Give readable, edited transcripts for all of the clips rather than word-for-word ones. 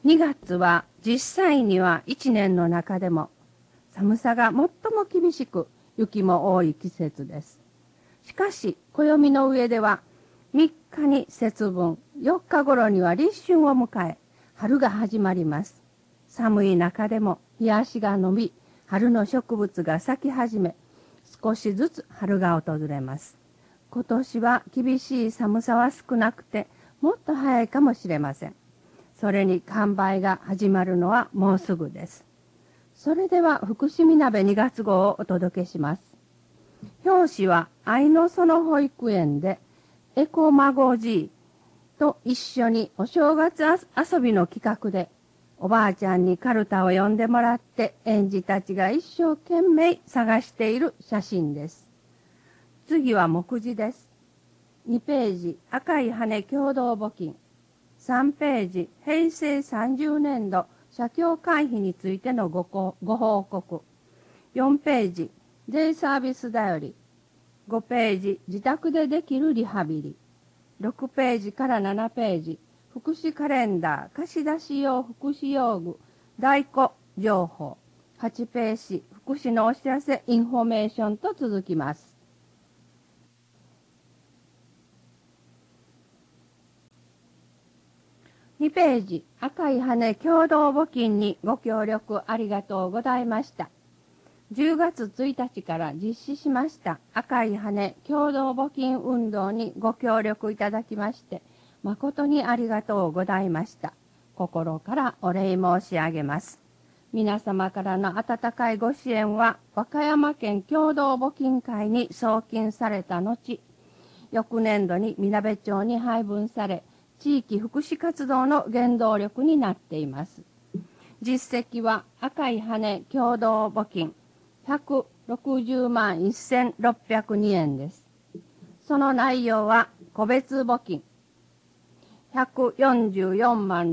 2月は実際には1年の中でも寒さが最も厳しく雪も多い季節です。しかし暦の上では3日に節分、4日頃には立春を迎え、春が始まります。寒い中でも日足が伸び、春の植物が咲き始め、少しずつ春が訪れます。今年は厳しい寒さは少なくて、もっと早いかもしれません。それに完売が始まるのはもうすぐです。それでは福祉みなべ2月号をお届けします。表紙は愛の園保育園でエコマゴジーと一緒にお正月遊びの企画でおばあちゃんにカルタを読んでもらって園児たちが一生懸命探している写真です。次は目次です。2ページ赤い羽共同募金、3ページ平成30年度社協会費についてのご報告、4ページデイサービスだより、5ページ自宅でできるリハビリ、6ページから7ページ福祉カレンダー貸し出し用福祉用具在庫情報、8ページ福祉のお知らせインフォメーションと続きます。2ページ赤い羽共同募金にご協力ありがとうございました。10月1日から実施しました赤い羽共同募金運動にご協力いただきまして誠にありがとうございました。心からお礼申し上げます。皆様からの温かいご支援は和歌山県共同募金会に送金された後、翌年度にみなべ町に配分され、地域福祉活動の原動力になっています。実績は赤い羽共同募金160万1602円です。その内容は個別募金144万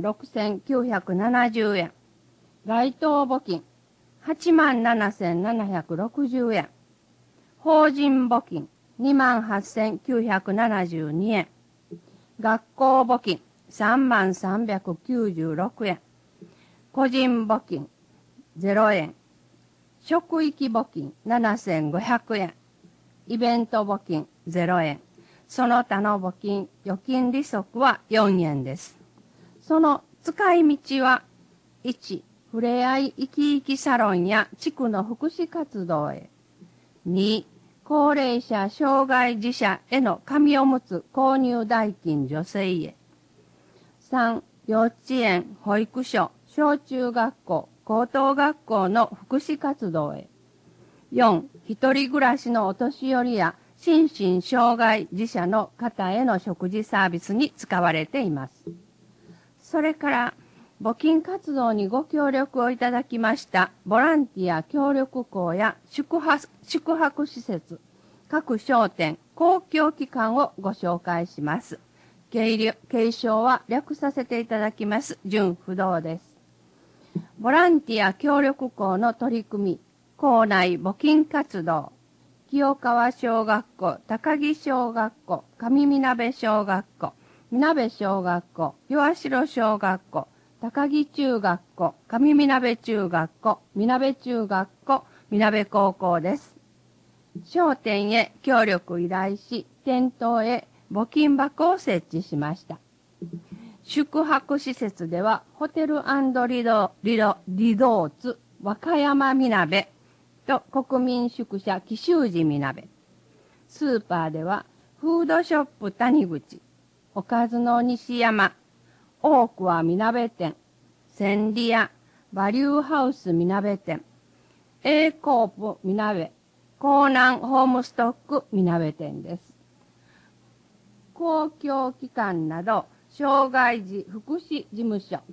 6970円、該当募金8万7760円、法人募金2万8972円、学校募金3万396円、個人募金0円、職域募金7500円、イベント募金0円、その他の募金、預金利息は4円です。その使い道は、1、ふれあい生き生きサロンや地区の福祉活動へ。2、高齢者、障害児者への紙おむつ購入代金助成へ。3、幼稚園、保育所、小中学校、高等学校の福祉活動へ。4、一人暮らしのお年寄りや心身障害児者の方への食事サービスに使われています。それから募金活動にご協力をいただきましたボランティア協力校や宿泊施設、各商店、公共機関をご紹介します。継承は略させていただきます。準不動です。ボランティア協力校の取り組み、校内募金活動、清川小学校、高木小学校、上みなべ小学校、みなべ小学校、岩城小学校、高木中学校、上みなべ中学校、みなべ中学校、みなべ高校です。商店へ協力依頼し、店頭へ募金箱を設置しました。宿泊施設では、ホテル&リゾーツ和歌山みなべと国民宿舎紀州寺みなべ。スーパーでは、フードショップ谷口、おかずの西山、大桑みなべ店、千里屋、バリューハウスみなべ店、Aコープみなべ、江南ホームストックみなべ店です。公共機関など、障害児福祉事務所、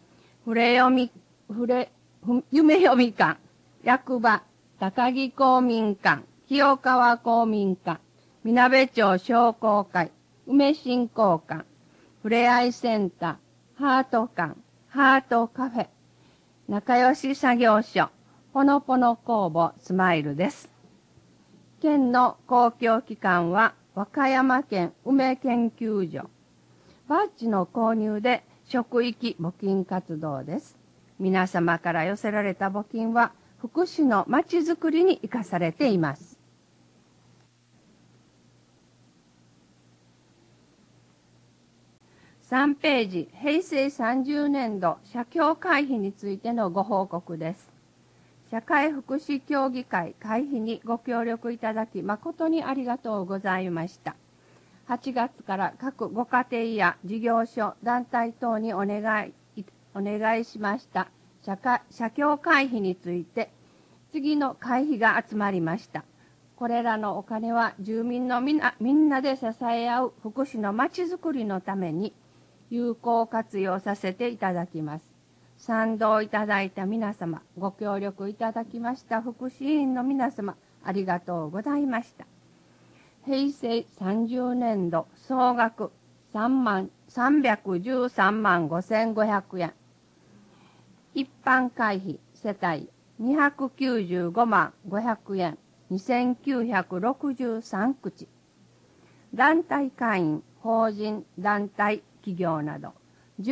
夢読み館、役場、高木公民館、清川公民館、みなべ町商工会、梅振興館、ふれあいセンター、ハート館、ハートカフェ、仲良し作業所、ぽのぽの工房スマイルです。県の公共機関は和歌山県梅研究所。バッジの購入で職域募金活動です。皆様から寄せられた募金は福祉のまちづくりに生かされています。3ページ、平成30年度社協会費についてのご報告です。社会福祉協議会会費にご協力いただき誠にありがとうございました。8月から各ご家庭や事業所、団体等にお願いしました社協会費について、次の会費が集まりました。これらのお金は住民のみんなで支え合う福祉のまちづくりのために有効活用させていただきます。賛同いただいた皆様、ご協力いただきました福祉委員の皆様、ありがとうございました。平成30年度総額313万5500円。一般会費世帯295万500円。2963口。団体会員、法人、団体、企業など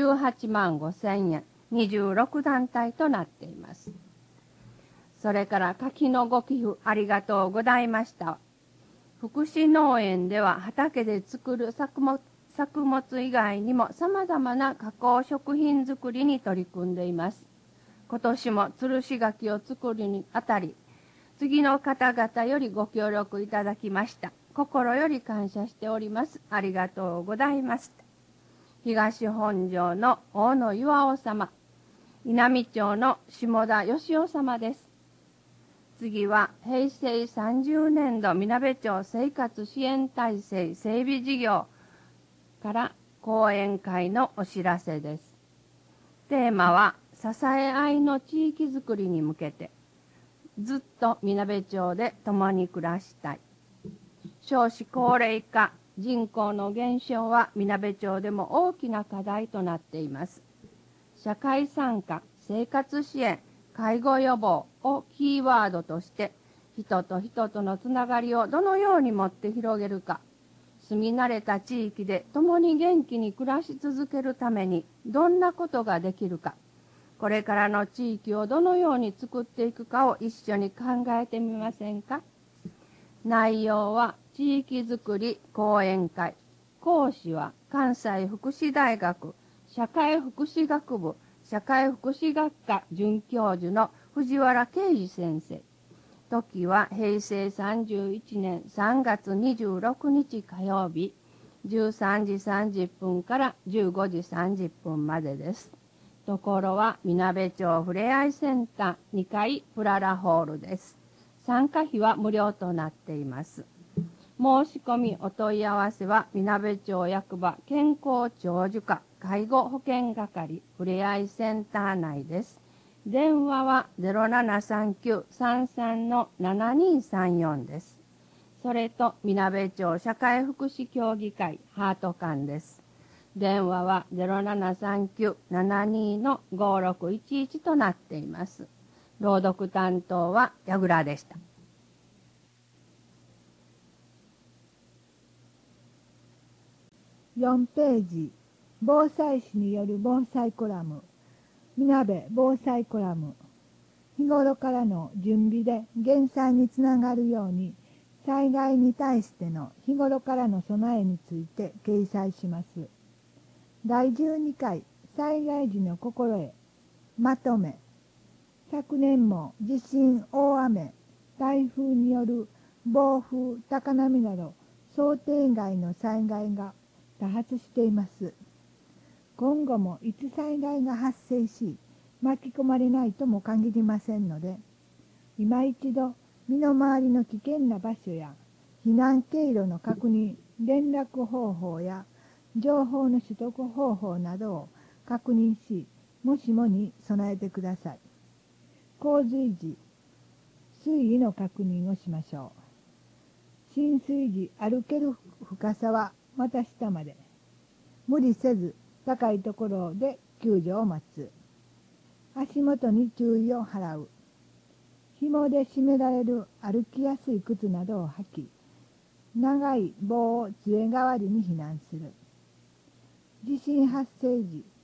18万5000円。26団体となっています。それから柿のご寄付ありがとうございました。福祉農園では畑で作る作物以外にも様々な加工食品作りに取り組んでいます。今年も吊るし柿を作るにあたり、次の方々よりご協力いただきました。心より感謝しております。ありがとうございます。東本庄の大野岩尾様、稲美町の下田義雄様です。次は平成30年度みなべ町生活支援体制整備事業から講演会のお知らせです。テーマは支え合いの地域づくりに向けて、ずっとみなべ町で共に暮らしたい。少子高齢化、人口の減少はみなべ町でも大きな課題となっています。社会参加、生活支援、介護予防をキーワードとして、人と人とのつながりをどのように持って広げるか、住み慣れた地域で共に元気に暮らし続けるためにどんなことができるか、これからの地域をどのように作っていくかを一緒に考えてみませんか。内容は地域づくり講演会。講師は関西福祉大学社会福祉学部社会福祉学科准教授の藤原啓二先生。時は平成31年3月26日火曜日、13時30分から15時30分までです。ところはみなべ町ふれあいセンター2階プララホールです。参加費は無料となっています。申し込みお問い合わせはみなべ町役場健康長寿課介護保険係ふれあいセンター内です。電話は 0739-33-7234 です。それとみなべ町社会福祉協議会ハート館です。電話は 0739-72-5611 となっています。朗読担当は矢倉でした。 4ページ、防災士による防災コラム、みなべ防災コラム。日頃からの準備で減災につながるように、災害に対しての日頃からの備えについて掲載します。第12回災害時の心得まとめ。昨年も地震、大雨、台風による暴風、高波など想定外の災害が多発しています。今後もいつ災害が発生し、巻き込まれないとも限りませんので、今一度身の回りの危険な場所や避難経路の確認、連絡方法や情報の取得方法などを確認し、もしもに備えてください。洪水時、水位の確認をしましょう。浸水時、歩ける深さは股下まで。無理せず高いところで救助を待つ。足元に注意を払う。紐で締められる歩きやすい靴などを履き、長い棒を杖代わりに避難する。地震発生時、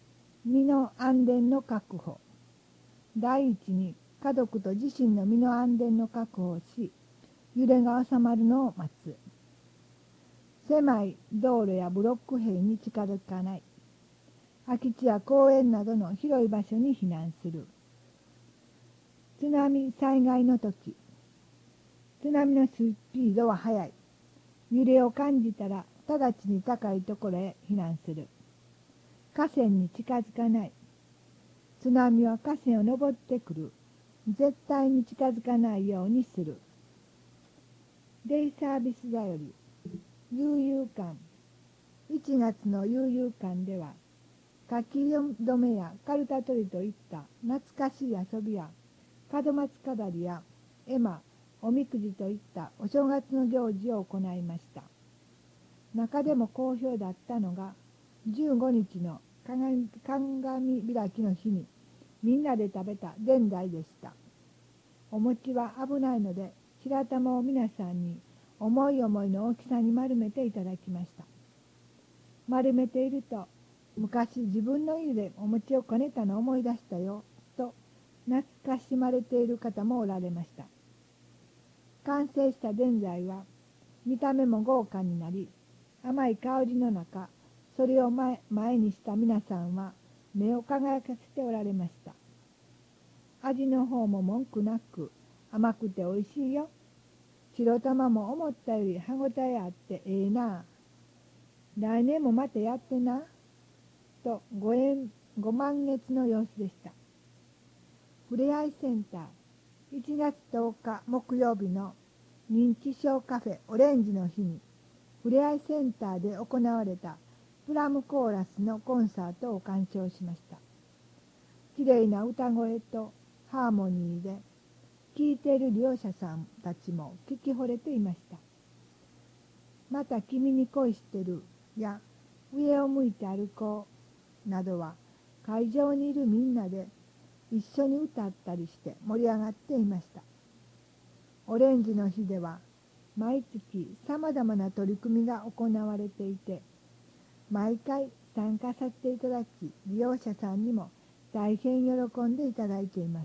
身の安全の確保。第一に家族と自身の身の安全の確保をし、揺れが収まるのを待つ。狭い道路やブロック塀に近づかない。空き地や公園などの広い場所に避難する。津波災害の時、津波のスピードは速い。揺れを感じたら直ちに高いところへ避難する。河川に近づかない。津波は河川を登ってくる。絶対に近づかないようにする。デイサービスだより悠々館。1月の悠々館では、書き留めやカルタ取りといった懐かしい遊びや、門松飾りや絵馬、おみくじといったお正月の行事を行いました。中でも好評だったのが、15日の鏡開きの日にみんなで食べたぜんざいでした。お餅は危ないので、白玉を皆さんに思い思いの大きさに丸めていただきました。丸めていると、昔自分の家でお餅をこねたのを思い出したよ、と懐かしまれている方もおられました。完成したぜんざいは、見た目も豪華になり、甘い香りの中、それを前にした皆さんは目を輝かせておられました。味の方も文句なく、甘くておいしいよ。白玉も思ったより歯ごたえあってええな。来年もまたやってな。とご満月の様子でした。ふれあいセンター、1月10日木曜日の認知症カフェオレンジの日に、ふれあいセンターで行われたプラムコーラスのコンサートを鑑賞しました。きれいな歌声とハーモニーで、聴いている利用者さんたちも聞き惚れていました。また君に恋してるや上を向いて歩こうなどは、会場にいるみんなで一緒に歌ったりして盛り上がっていました。オレンジの日では毎月さまざまな取り組みが行われていて、毎回参加させていただき、利用者さんにも大変喜んでいただいています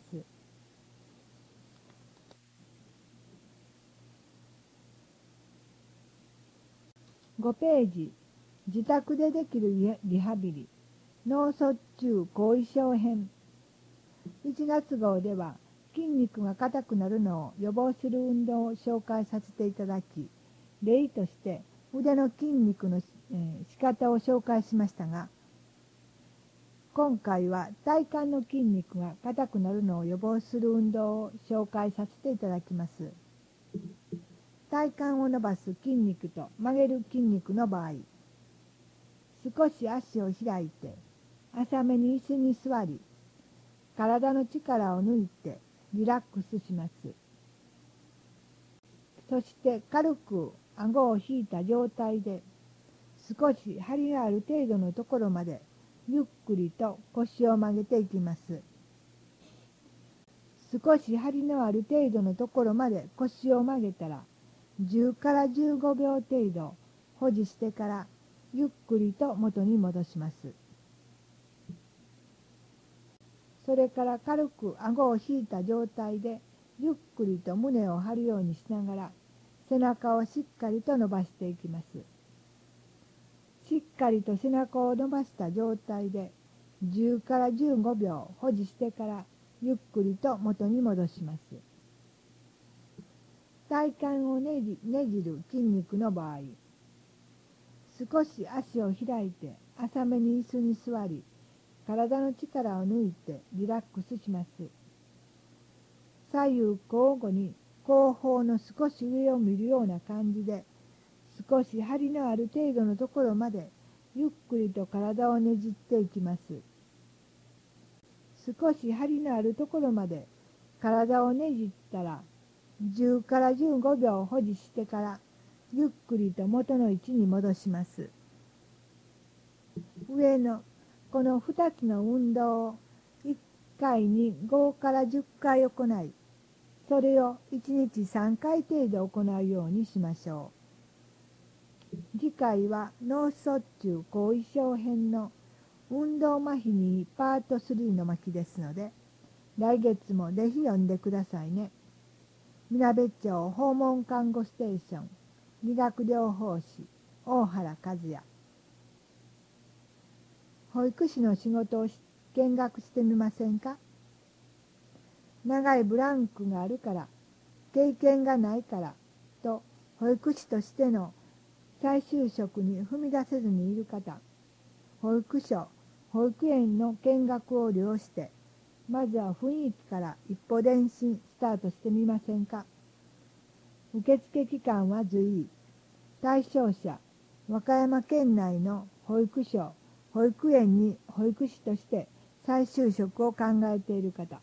。5ページ、自宅でできるリハビリ、脳卒中後遺症編。1月号では、筋肉が硬くなるのを予防する運動を紹介させていただき、例として腕の筋肉の仕方を紹介しましたが、今回は体幹の筋肉が硬くなるのを予防する運動を紹介させていただきます。体幹を伸ばす筋肉と曲げる筋肉の場合、少し足を開いて浅めに椅子に座り、体の力を抜いてリラックスします。そして軽く顎を引いた状態で、少し張りがある程度のところまでゆっくりと腰を曲げていきます。少し張りのある程度のところまで腰を曲げたら、10から15秒程度保持してからゆっくりと元に戻します。それから軽く顎を引いた状態でゆっくりと胸を張るようにしながら、背中をしっかりと伸ばしていきます。しっかりと背中を伸ばした状態で10から15秒保持してからゆっくりと元に戻します。体幹をねじる筋肉の場合、少し足を開いて浅めに椅子に座り、体の力を抜いてリラックスします。左右交互に後方の少し上を見るような感じで、少し張りのある程度のところまでゆっくりと体をねじっていきます。少し張りのあるところまで体をねじったら、10から15秒保持してからゆっくりと元の位置に戻します。上のこの2つの運動を1回に5から10回行い、それを1日3回程度行うようにしましょう。次回は脳卒中後遺症編の運動麻痺にパート3の巻ですので、来月もぜひ読んでくださいね。みなべ町訪問看護ステーション理学療法士大原和也。保育士の仕事を見学してみませんか。長いブランクがあるから、経験がないからと保育士としての再就職に踏み出せずにいる方、保育所、保育園の見学を利用して、まずは雰囲気から一歩前進スタートしてみませんか。受付期間は随意。対象者、和歌山県内の保育所、保育園に保育士として再就職を考えている方。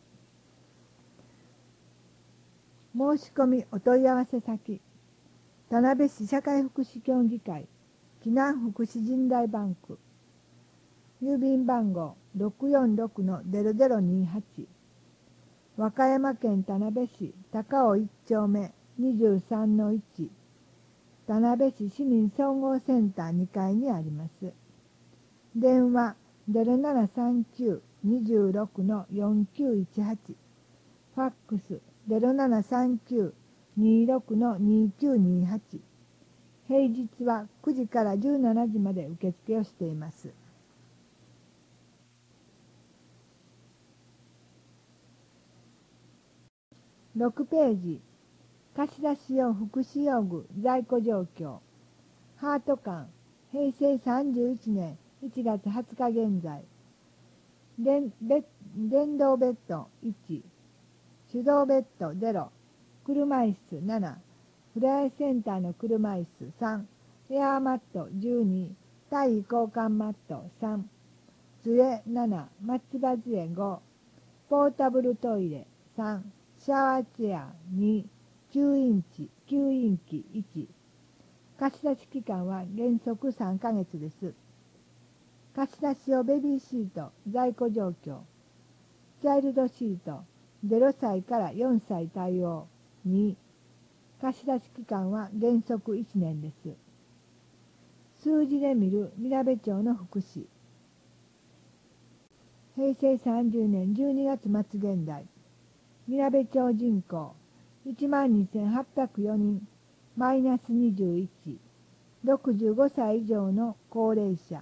申し込みお問い合わせ先、田辺市社会福祉協議会避難福祉人材バンク、郵便番号 646-0028、和歌山県田辺市高尾1丁目 23-1、田辺市市民総合センター2階にあります。電話 0739-26-4918、ファックス 0739-26-2928、平日は9時から17時まで受付をしています。6ページ、貸し出し用福祉用具在庫状況。ハート館、平成31年1月20日現在。電動ベッド1、手動ベッド0、車椅子7、フライセンターの車椅子3、エアーマット12、体位交換マット3、杖7、松葉杖5、ポータブルトイレ3、シャワーチェア2、吸引器1。貸し出し期間は原則3ヶ月です。貸し出し用ベビーシート在庫状況。チャイルドシート0歳から4歳対応2。貸し出し期間は原則1年です。数字で見るみなべ町の福祉。平成30年12月末現在。みなべ町人口 12,804 人、マイナス21、65歳以上の高齢者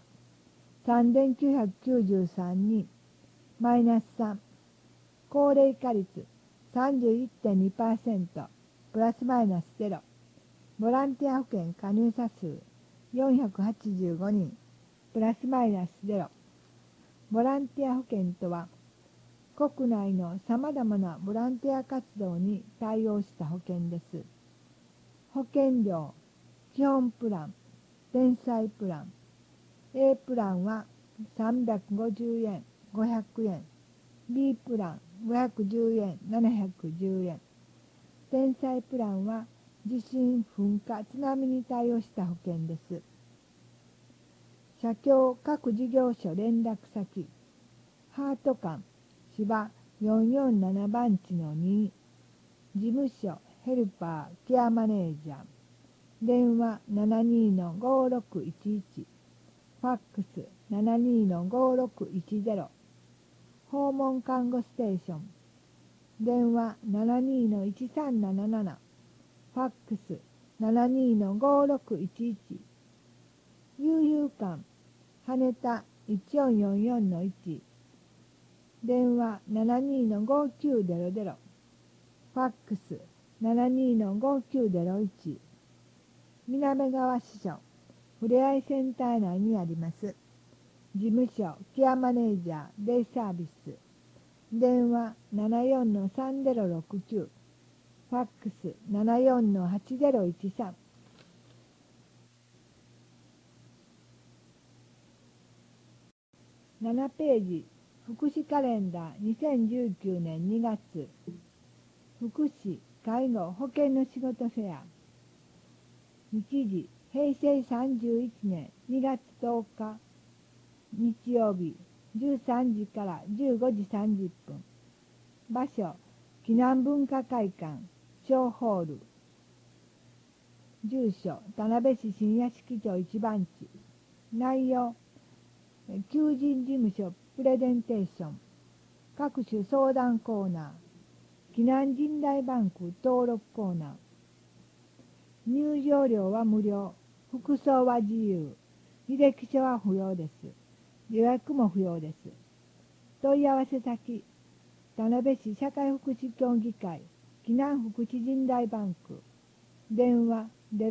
3,993 人、マイナス3、高齢化率 31.2%、プラスマイナス0、ボランティア保険加入者数485人、プラスマイナス0。ボランティア保険とは、国内のさまざまなボランティア活動に対応した保険です。保険料、基本プラン、天才プラン、A プランは350円、500円、B プラン510円、710円。天才プランは地震、噴火、津波に対応した保険です。社協各事業所連絡先、ハート館芝447番地の2、事務所ヘルパーケアマネージャー、電話 72-5611、ファックス 72-5610、訪問看護ステーション、電話 72-1377、ファックス 72-5611、悠々館羽田 1444-1、電話 72-5900、ファックス 72-5901、南川支所ふれあいセンター内にあります。事務所ケアマネージャーデイサービス、電話 74-3069、ファックス 74-8013。7ページ、福祉カレンダー2019年2月、福祉、介護、保険の仕事フェア。日時、平成31年2月10日、日曜日、13時から15時30分。場所、紀南文化会館、小ホール。住所、田辺市新屋敷町1番地。内容、 求人事務所プレゼンテーション、各種相談コーナー、避難人材バンク登録コーナー。入場料は無料、服装は自由、履歴書は不要です。予約も不要です。問い合わせ先、田辺市社会福祉協議会避難福祉人材バンク、電話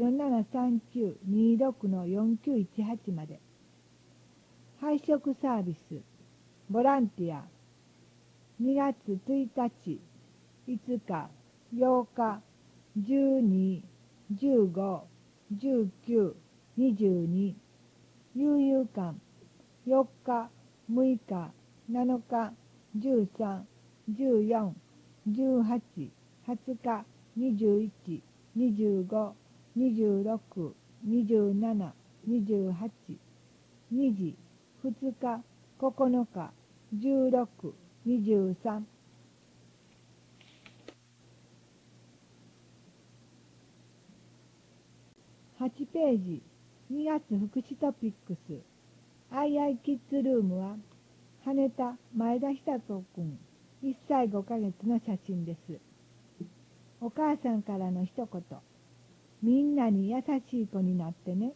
0739-26-4918 まで。配食サービス、ボランティア、2月1日、5日、8日、12、15、19、22、悠々館、4日、6日、7日、13、14、18、20日、21、25、26、27、28、2時、2日、9日、16、23。8ページ、2月福祉トピックス。II キッズルームは、羽田前田久人くん、1歳5ヶ月の写真です。お母さんからの一言。みんなに優しい子になってね。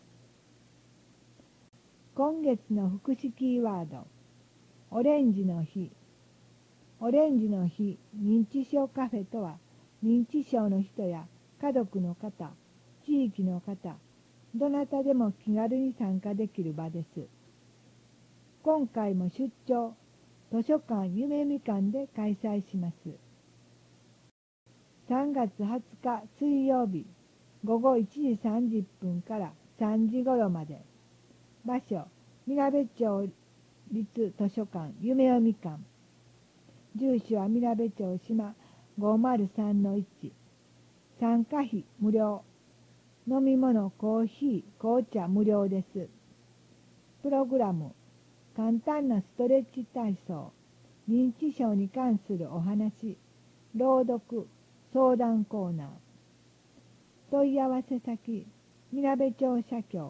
今月の福祉キーワード。オレンジの日。オレンジの日認知症カフェとは、認知症の人や家族の方、地域の方、どなたでも気軽に参加できる場です。今回も出張、図書館夢みかんで開催します。3月20日水曜日、午後1時30分から3時頃まで。場所、みなべ町立図書館夢みかん。住所はみなべ町島 503-1。参加費無料。飲み物、コーヒー、紅茶無料です。プログラム、簡単なストレッチ体操、認知症に関するお話、朗読、相談コーナー。問い合わせ先、みなべ町社協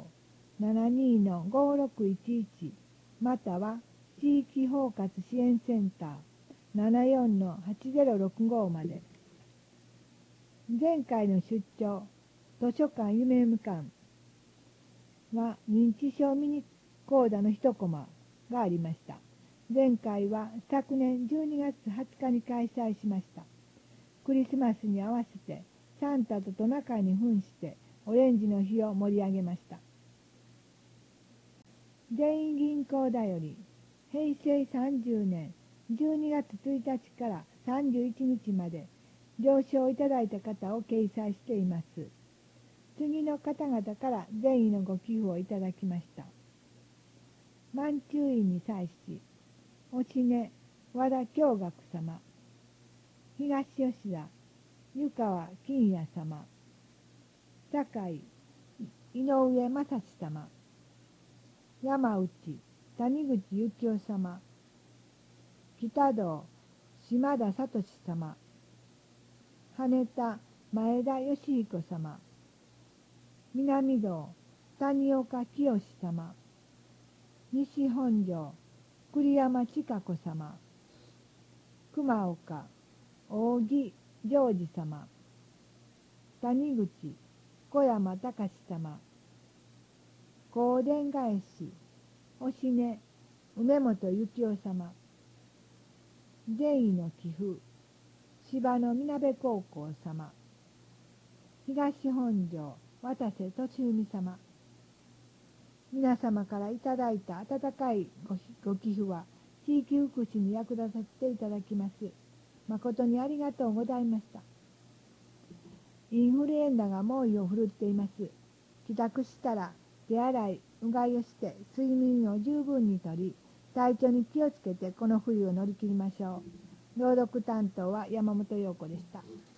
72-5611 または地域包括支援センター 74-8065 まで。前回の出張、図書館夢みかんは認知症ミニ講座の一コマがありました。前回は昨年12月20日に開催しました。クリスマスに合わせてサンタとトナカイに扮してオレンジの日を盛り上げました。全員銀行だより平成30年12月1日から31日まで了承いただいた方を掲載しています。次の方々から善意のご寄付をいただきました。満中院に際し、おしね和田京学様、東吉田湯川金也様、堺井上正史様、山内谷口幸雄様、北道島田聡様、羽田前田義彦様、南道谷岡清様、西本庄栗山千佳子様、熊岡大木ジョージ様、谷口小山隆様、香典返しおしね梅本幸雄様、善意の寄付芝のみなべ高校様、東本庄渡瀬俊文様。皆様からいただいた温かいご寄付は地域福祉に役立たせていただきます。誠にありがとうございました。インフルエンザが猛威を振るっています。帰宅したら手洗い、うがいをして睡眠を十分にとり、体調に気をつけてこの冬を乗り切りましょう。朗読担当は山本陽子でした。